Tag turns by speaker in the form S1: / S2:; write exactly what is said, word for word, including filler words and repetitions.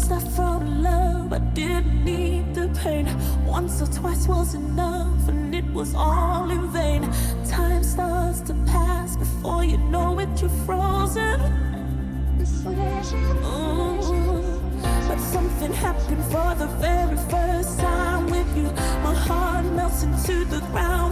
S1: start from love, I didn't need the pain. Once or twice was enough, and it was all in vain. Time starts to pass, before you know it, you're frozen. Ooh. But something happened for the very first time with you. My heart melts into the ground.